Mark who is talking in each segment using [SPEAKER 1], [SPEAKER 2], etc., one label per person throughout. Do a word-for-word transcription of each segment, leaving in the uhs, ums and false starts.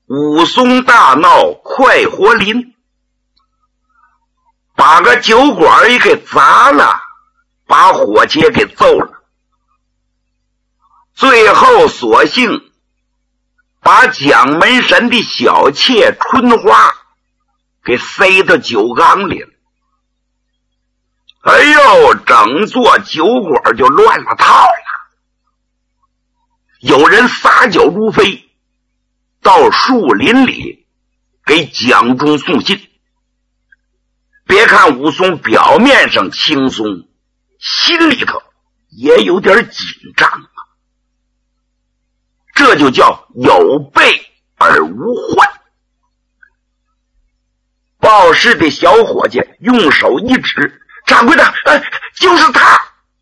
[SPEAKER 1] 武松大闹快活林，把个酒馆也给砸了，把伙计也给揍了，最后索性把蒋门神的小妾春花给塞到酒缸里了。哎呦，整座酒馆就乱了套了。有人撒酒如飞，到树林里给蒋忠送信。别看武松表面上轻松，心里头也有点紧张啊。这就叫有备而无患。报事的小伙计用手一指，掌柜的，呃，就是他。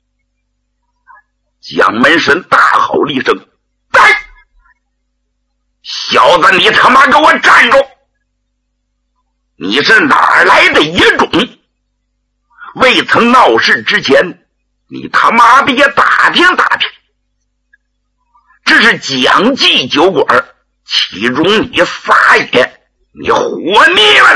[SPEAKER 1] 蒋门神大吼了一声：“来！小子，你他妈给我站住！你是哪儿来的野种？未曾闹事之前，你他妈的也打听打听。这是蒋记酒馆，其中你撒野，你活腻歪了。”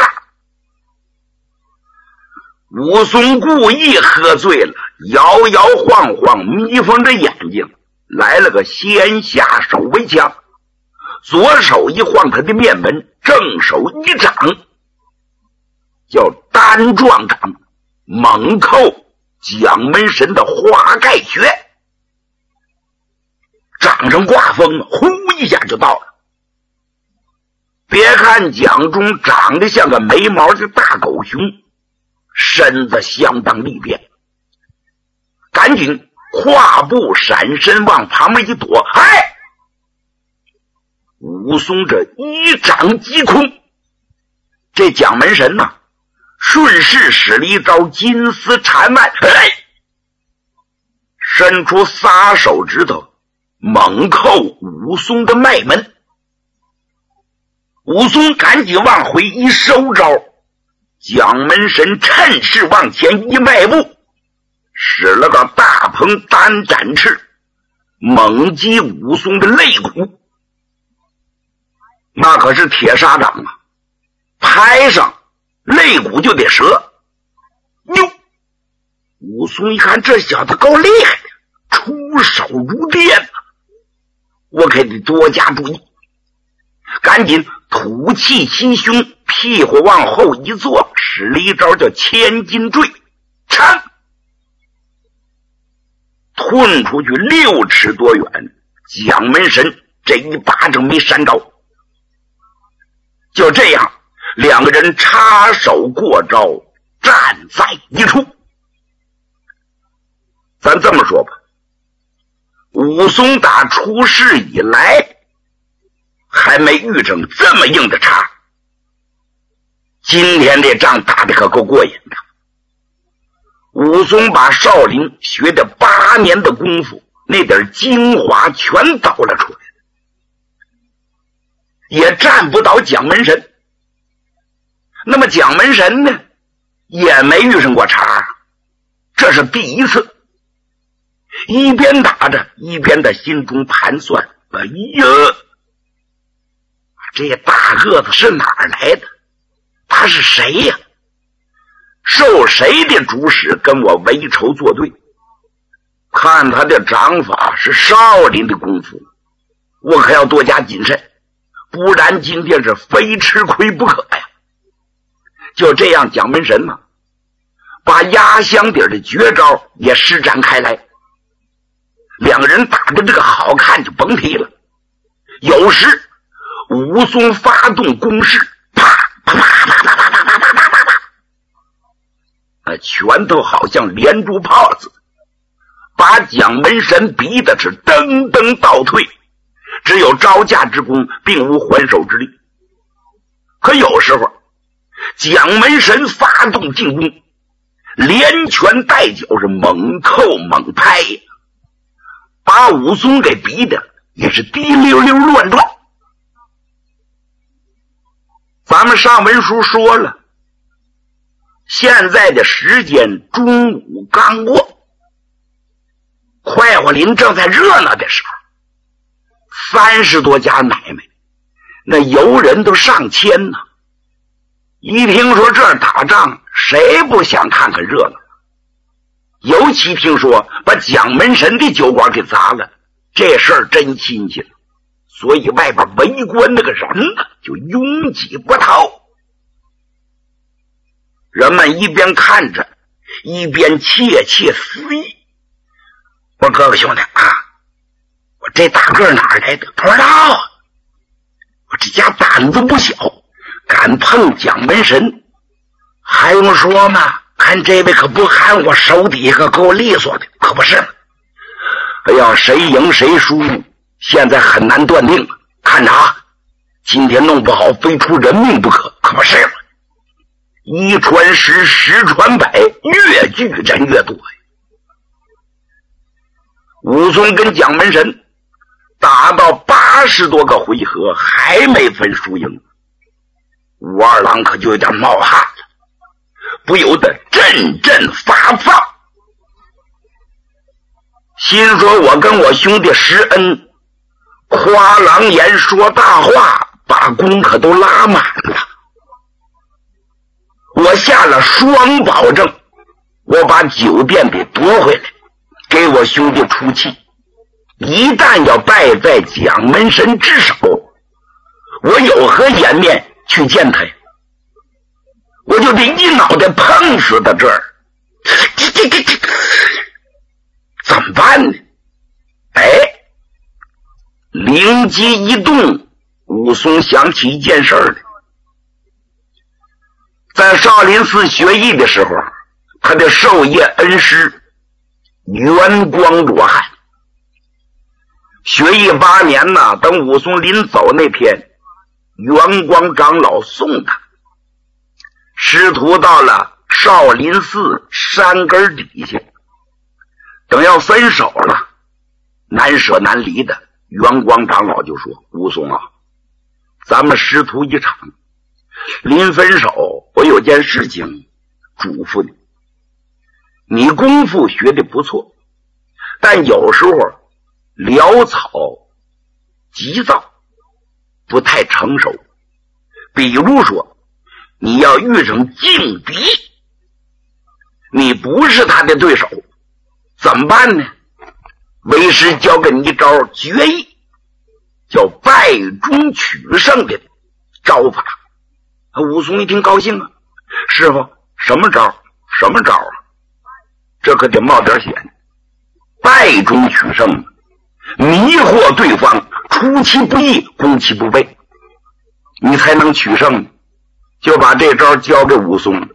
[SPEAKER 1] 武松故意喝醉了，摇摇晃晃，眯缝着眼睛，来了个先下手为强，左手一晃他的面门，正手一掌，叫单撞掌，猛扣蒋门神的花盖穴。掌上刮风，呼一下就到了。别看蒋忠长得像个没毛的大狗熊，身子相当力变，赶紧跨步闪身往旁边一躲。哎，武松这一掌击空，这蒋门神呐，顺势使了一招金丝缠腕，哎，伸出仨手指头猛扣武松的脉门。武松赶紧往回一收招，蒋门神趁势往前一迈步，使了个大鹏单展翅，猛击武松的肋骨。那可是铁砂掌啊，拍上肋骨就得折。哟，武松一看这小子够厉害的，出手如电啊，我可得多加注意。赶紧吐气吸胸，屁股往后一坐，使了一招叫千斤坠，噌，吞出去六尺多远。蒋门神这一巴掌没扇着。就这样，两个人插手过招，战在一处。咱这么说吧，武松打出事以来还没遇上这么硬的茬。今天这仗打得可够过瘾的。武松把少林学的八年的功夫，那点精华全抖了出来，也战不倒蒋门神。那么蒋门神呢，也没遇上过茬，这是第一次。一边打着，一边在心中盘算：哎呀，这大个子是哪儿来的？他是谁呀？受谁的主使跟我为仇作对？看他的掌法是少林的功夫，我可要多加谨慎，不然今天是非吃亏不可呀。就这样，蒋门神嘛，把压箱底的绝招也施展开来。两个人打的这个好看就甭提了。有时武松发动攻势，啪啪啪啪啪啪啪啪啪啪啪啪，那拳头好像连珠炮似的，把蒋门神逼的是噔噔倒退，只有招架之功，并无还手之力。可有时候蒋门神发动进攻，连拳带脚是猛扣猛拍，把武松给逼的也是滴溜溜乱转。咱们上文书说了，现在的时间中午刚过，快活林正在热闹的时候，三十多家买卖， 那游人都上千呢。一听说这儿打仗，谁不想看看热闹？尤其听说把蒋门神的酒馆给砸了，这事儿真新鲜，所以外边围观那个人呢就拥挤不逃。人们一边看着，一边窃窃私语。我哥哥兄弟啊，我这大个哪儿来的？不知道啊。我这家胆子不小，敢碰蒋门神，还用说吗？看这位可不喊我手底下够利索的，可不是吗？哎呀，谁赢谁输，现在很难断定。看着啊，今天弄不好非出人命不可，可不是吗？一传十，十传百，越聚人越多。武松跟蒋门神打到八十多个回合，还没分输赢。武二郎可就有点冒汗了，不由得阵阵发放，心说我跟我兄弟施恩，夸狼言说大话，把功可都拉满了。我下了双保证，我把酒店给夺回来，给我兄弟出气。一旦要败在蒋门神之手，我有何颜面去见他呀？我就得一脑袋碰死到这儿，这这这这怎么办呢？哎，灵机一动，武松想起一件事儿来。在少林寺学艺的时候，他的授业恩师元光罗汉，学艺八年呢，等武松临走那天，元光长老送他，师徒到了少林寺山根底下，等要分手了，难舍难离的，元光长老就说：武松啊，咱们师徒一场，临分手我有件事情嘱咐你，你功夫学得不错，但有时候潦草急躁，不太成熟。比如说你要遇上劲敌，你不是他的对手，怎么办呢？为师教给你一招绝艺，叫败中取胜的招法。武松一听高兴啊，师傅什么招？什么招啊？这可得冒点险。败中取胜，迷惑对方，出其不意，攻其不备，你才能取胜。就把这招交给武松。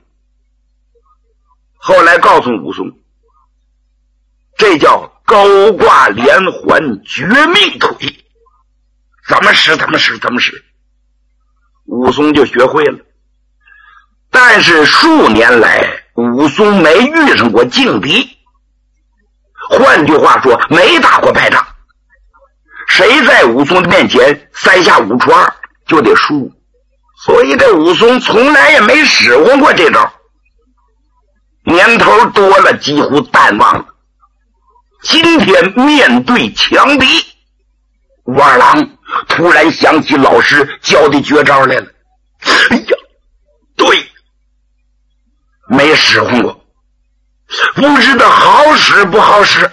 [SPEAKER 1] 后来告诉武松，这叫高挂连环绝命腿，怎么使怎么使怎么使。武松就学会了。但是数年来武松没遇上过劲敌，换句话说没打过败仗，谁在武松的面前三下五除二就得输，所以这武松从来也没使用过这招，年头多了几乎淡忘了。今天面对强敌，武二郎突然想起老师教的绝招来了。哎呀，对，没使用过，不知道好使不好使。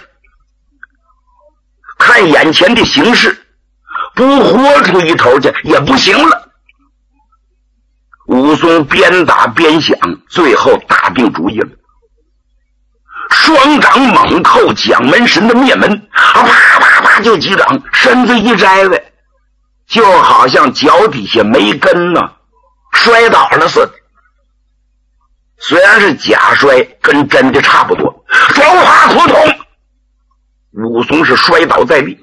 [SPEAKER 1] 看眼前的形势，不豁出一头去也不行了。武松边打边想，最后打定主意了，双掌猛扣蒋门神的面门，啊啪啪啪就几掌，身子一摘来，就好像脚底下没根呢，摔倒了似的。虽然是假摔，跟真的差不多。双花突通，武松是摔倒在地，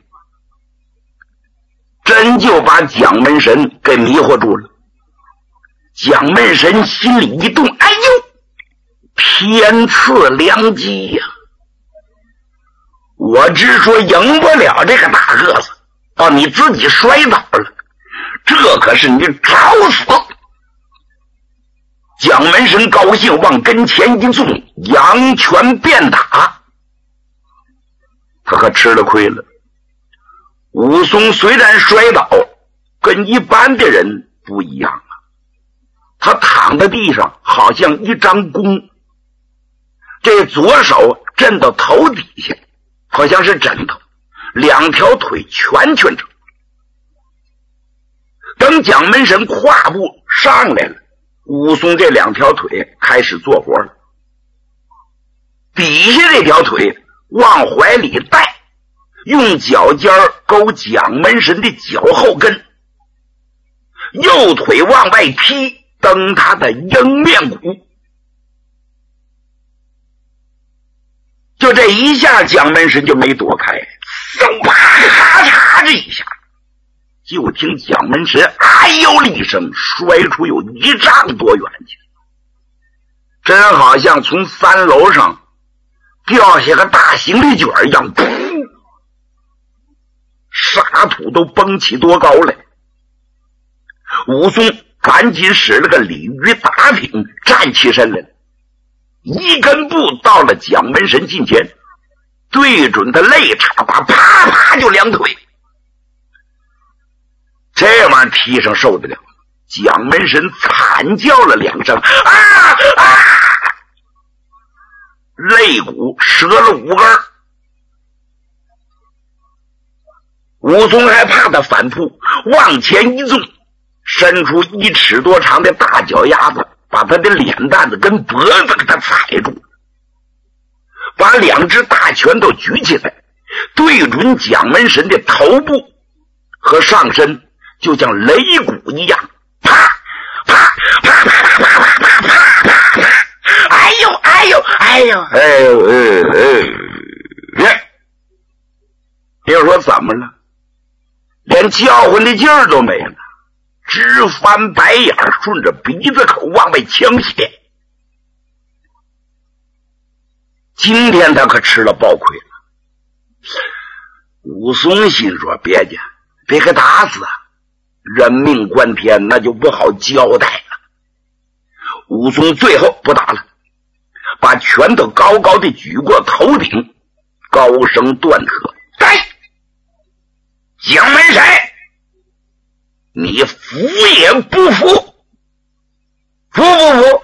[SPEAKER 1] 真就把蒋门神给迷惑住了。蒋门神心里一动，哎呦，天赐良机呀、啊！我只说赢不了这个大个子，哦，你自己摔倒了，这可是你找死！蒋门神高兴，往跟前一纵，扬拳便打。他可吃了亏了。武松虽然摔倒， 跟一般的人不一样啊，他躺在地上好像一张弓，这左手震到头底下，好像是枕头，两条腿蜷蜷着。等蒋门神跨步上来了，武松这两条腿开始做活了，底下这条腿往怀里带，用脚尖勾蒋门神的脚后跟，右腿往外踢，蹬他的迎面骨。就这一下，蒋门神就没躲开，嗖啪咔嚓这一下，就听蒋门神哎呦了一声，摔出有一丈多远去，真好像从三楼上掉下个大行李卷一样，噗，沙土都崩起多高来。武松赶紧使了个鲤鱼打挺，站起身来了，一根步到了蒋门神近前，对准他肋插把，啪啪就两腿。这玩意儿踢上受得了，蒋门神惨叫了两声，啊啊！肋骨折了五根。武松还怕他反扑，往前一纵，伸出一尺多长的大脚丫子，把他的脸蛋子跟脖子给他踩住，把两只大拳头举起来，对准蒋门神的头部和上身，就像擂鼓一样，啪啪啪啪啪啪啪啪啪啪，哎呦哎呦哎呦哎呦哎哎！别说怎么了，连叫唤的劲儿都没了，直翻白眼，顺着鼻子口往外呛血。今天他可吃了暴亏了。武松心说：别介，别给打死啊！人命关天，那就不好交代了。武松最后不打了，把拳头高高的举过头顶，高声断喝：来，蒋门神，你服也不服？服不服？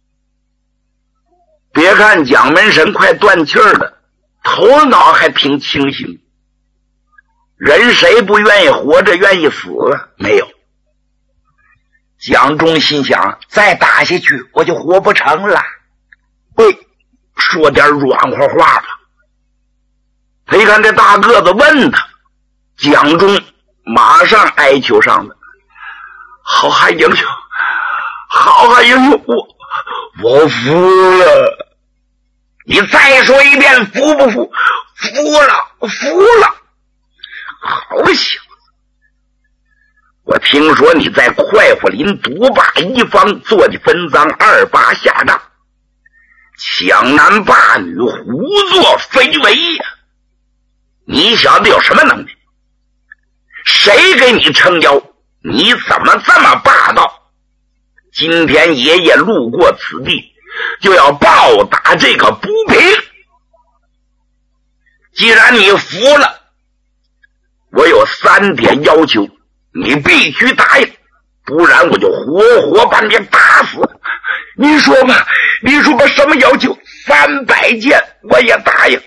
[SPEAKER 1] 别看蒋门神快断气儿了，头脑还挺清醒。人谁不愿意活着，愿意死啊？没有。蒋忠心想，再打下去我就活不成了。喂，说点软和话吧。他一看这大个子问他，蒋忠马上哀求上了：好汉英雄，好汉英雄，我我服了。你再说一遍，服不服？服了，服了。好小子，我听说你在快活林独霸一方，做的分赃二八下账，抢男霸女，胡作非为呀！你小子有什么能力？谁给你撑腰？你怎么这么霸道？今天爷爷路过此地，就要报答这个不平。既然你服了，我有三点要求，你必须答应，不然我就活活把你打死。你说吧，你说吧，什么要求？三百件我也答应。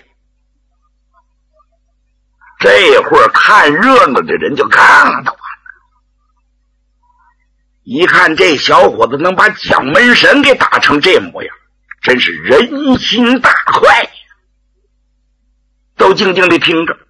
[SPEAKER 1] 这会儿看热闹的人就看到了，一看这小伙子能把蒋门神给打成这模样，真是人心大快，都静静地听着。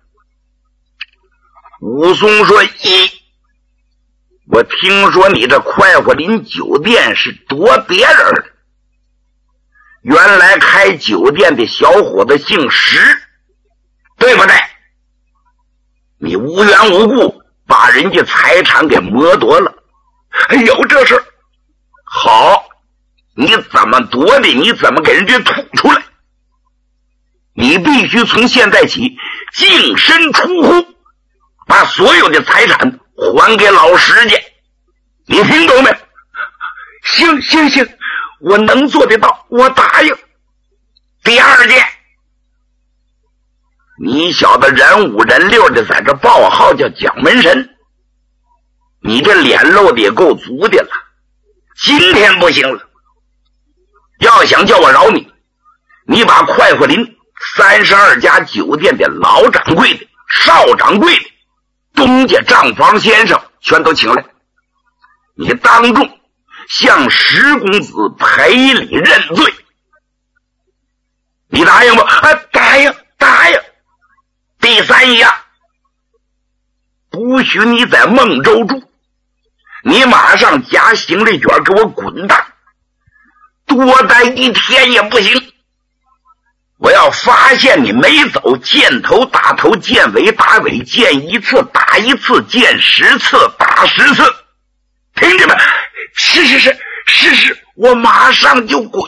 [SPEAKER 1] 武松说：一，我听说你这快活林酒店是夺别人的，原来开酒店的小伙子姓石，对不对？你无缘无故把人家财产给剥夺了，有这事儿？好，你怎么夺的？你怎么给人家吐出来？你必须从现在起净身出户，把所有的财产还给老石家，你听懂没？行行行，我能做得到，我答应。第二件，你小子人五人六的在这报号叫蒋门神， 你这脸露的也够足的了，今天不行了。要想叫我饶你，你把快活林三十二家酒店的老掌柜的、少掌柜的、东家账房先生全都请来，你当众向石公子赔礼认罪，你答应不？啊，答应，答应。第三样，不许你在孟州住，你马上夹行李卷给我滚蛋，多待一天也不行。我要发现你没走，见头打头，见尾打尾，见一次打一次，见十次打十次。听着没？是是是是是，我马上就滚。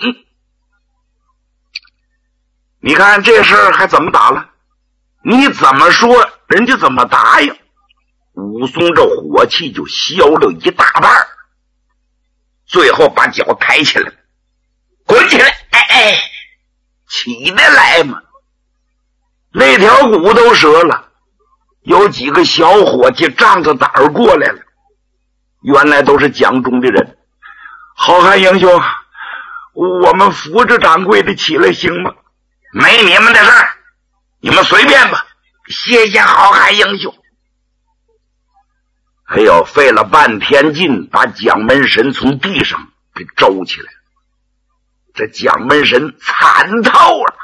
[SPEAKER 1] 你看这事儿还怎么打了？你怎么说，人家怎么答应。武松这火气就消了一大半，最后把脚抬起来，滚起来！哎哎，起得来吗？那条骨都折了，有几个小伙计仗着胆儿过来了，原来都是蒋中的人。好汉英雄，我们扶着掌柜的起来行吗？没你们的事儿，你们随便吧。谢谢好汉英雄。哎呦，费了半天劲把蒋门神从地上给周起来，这蒋门神惨透了。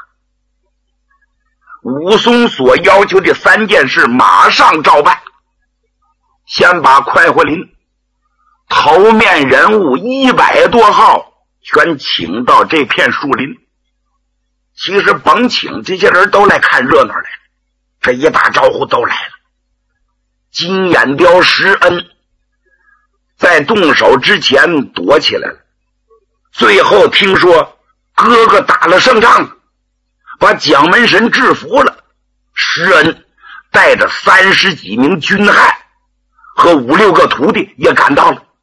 [SPEAKER 1] 武松所要求的三件事马上照办，先把快活林头面人物一百多号全请到这片树林。其实甭请，这些人都来看热闹来了，这一打招呼都来了。金眼雕施恩在动手之前躲起来了，最后听说哥哥打了胜仗，把蒋门神制服了，施恩带着三十几名军汉和五六个徒弟也赶到了。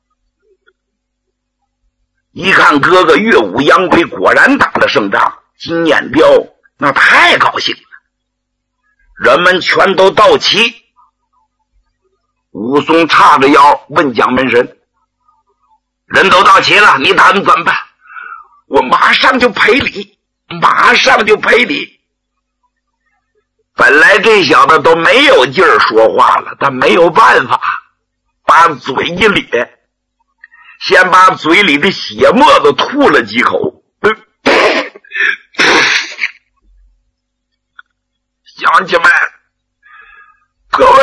[SPEAKER 1] 一看哥哥岳武扬威果然打了胜仗，金眼雕那太高兴了，人们全都到齐。武松叉着腰问蒋门神，人都到齐了，你打算怎么办？我马上就赔礼，马上就赔礼。本来这小子都没有劲儿说话了，但没有办法，把嘴一咧，先把嘴里的血沫子吐了几口。乡亲们，各位，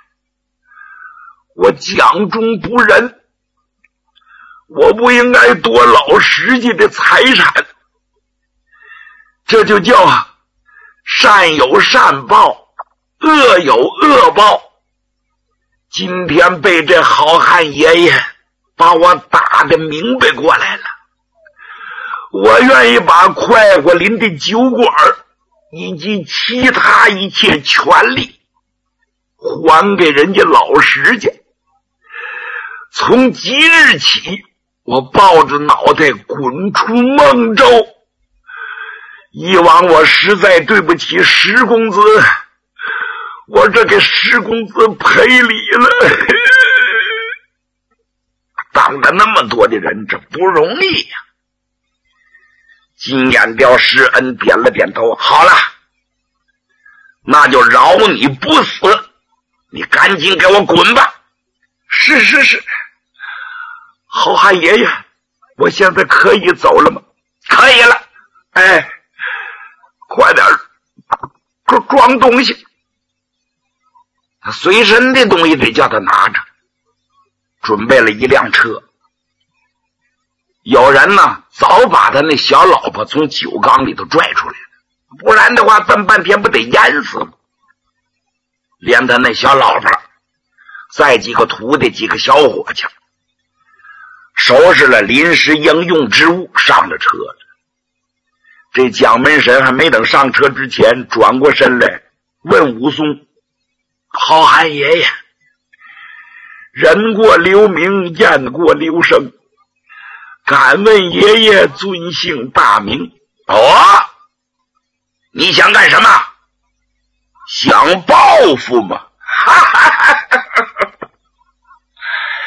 [SPEAKER 1] 我蒋中不仁，我不应该夺老石家的财产，这就叫善有善报，恶有恶报。今天被这好汉爷爷把我打得明白过来了，我愿意把快活林的酒馆以及其他一切权利还给人家老石家。从即日起，我抱着脑袋滚出孟州。以往我实在对不起石公子，我这给石公子赔礼了。当着那么多的人，这不容易呀、啊。金眼雕施恩点了点头，好了，那就饶你不死，你赶紧给我滚吧。是是是，好汉爷爷，我现在可以走了吗？可以了。哎，快点装装东西，他随身的东西得叫他拿着，准备了一辆车。有人呢早把他那小老婆从酒缸里头拽出来了，不然的话这么半天不得淹死吗？连他那小老婆再几个徒弟几个小伙计收拾了临时应用之物，上了车了。这蒋门神还没等上车之前，转过身来问武松，好汉爷爷，人过留名，雁过留声，敢问爷爷尊姓大名？哦，你想干什么？想报复吗？哈哈哈哈哈！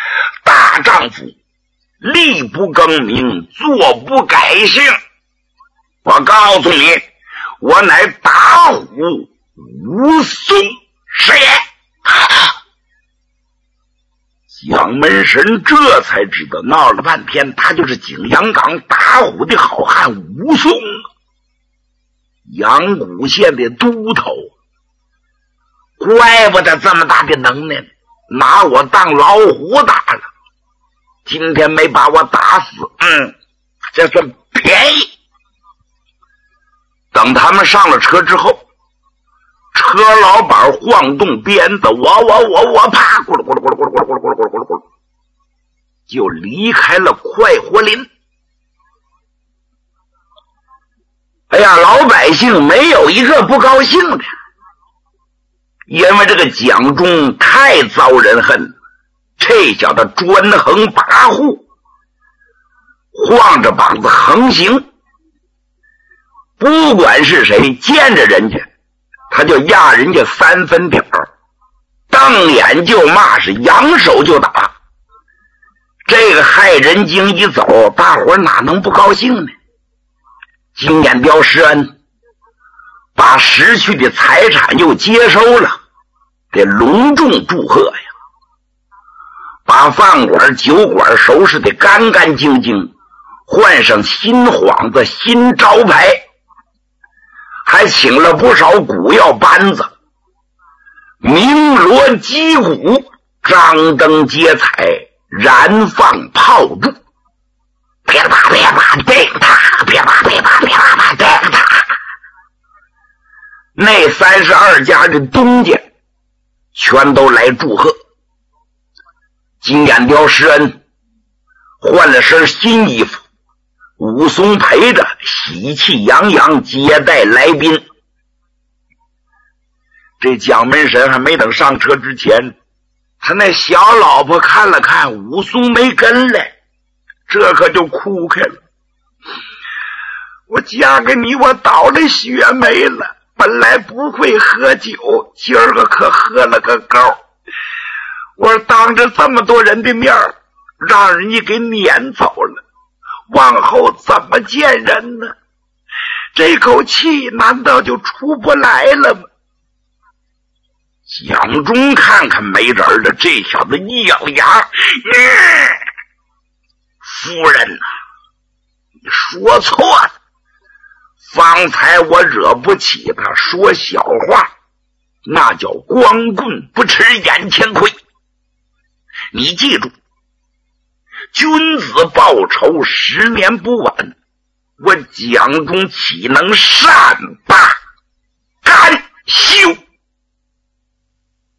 [SPEAKER 1] 丈夫，立不更名，坐不改姓。我告诉你，我乃打虎武松是也。蒋门神这才知道，闹了半天他就是景阳冈打虎的好汉武松，阳谷县的都头。怪不得这么大的能耐，拿我当老虎打了。今天没把我打死，嗯，这算便宜。等他们上了车之后，车老板晃动鞭子，我我我我啪，咕噜咕噜咕噜咕噜咕噜咕噜咕噜咕噜咕噜，就离开了快活林。哎呀，老百姓没有一个不高兴的，因为这个蒋忠太遭人恨，这小子专横跋扈，晃着膀子横行，不管是谁见着人家他就压人家三分点儿，瞪眼就骂，是扬手就打。这个害人精一走，大伙哪能不高兴呢？金眼彪施恩，把失去的财产又接收了，得隆重祝贺呀！把饭馆酒馆收拾得干干净净，换上新幌子新招牌，还请了不少鼓药班子，鸣锣击鼓，张灯结彩，燃放炮竹，噼啪噼啪叮他，噼啪噼啪噼啪叮他。那三十二家的东家全都来祝贺。金眼雕施恩换了身新衣服，武松陪着喜气洋洋接待来宾。这蒋门神还没等上车之前，他那小老婆看了看武松没跟来，这可就哭开了。我嫁给你，我倒了血霉了，本来不会喝酒，今儿个可喝了个够。我当着这么多人的面让人家给撵走了，往后怎么见人呢？这口气难道就出不来了吗？蒋忠看看没人了，这小子一咬牙，嗯，夫人啊，你说错了，方才我惹不起他，说小话，那叫光棍不吃眼前亏。你记住，君子报仇，十年不晚。我蒋忠岂能善罢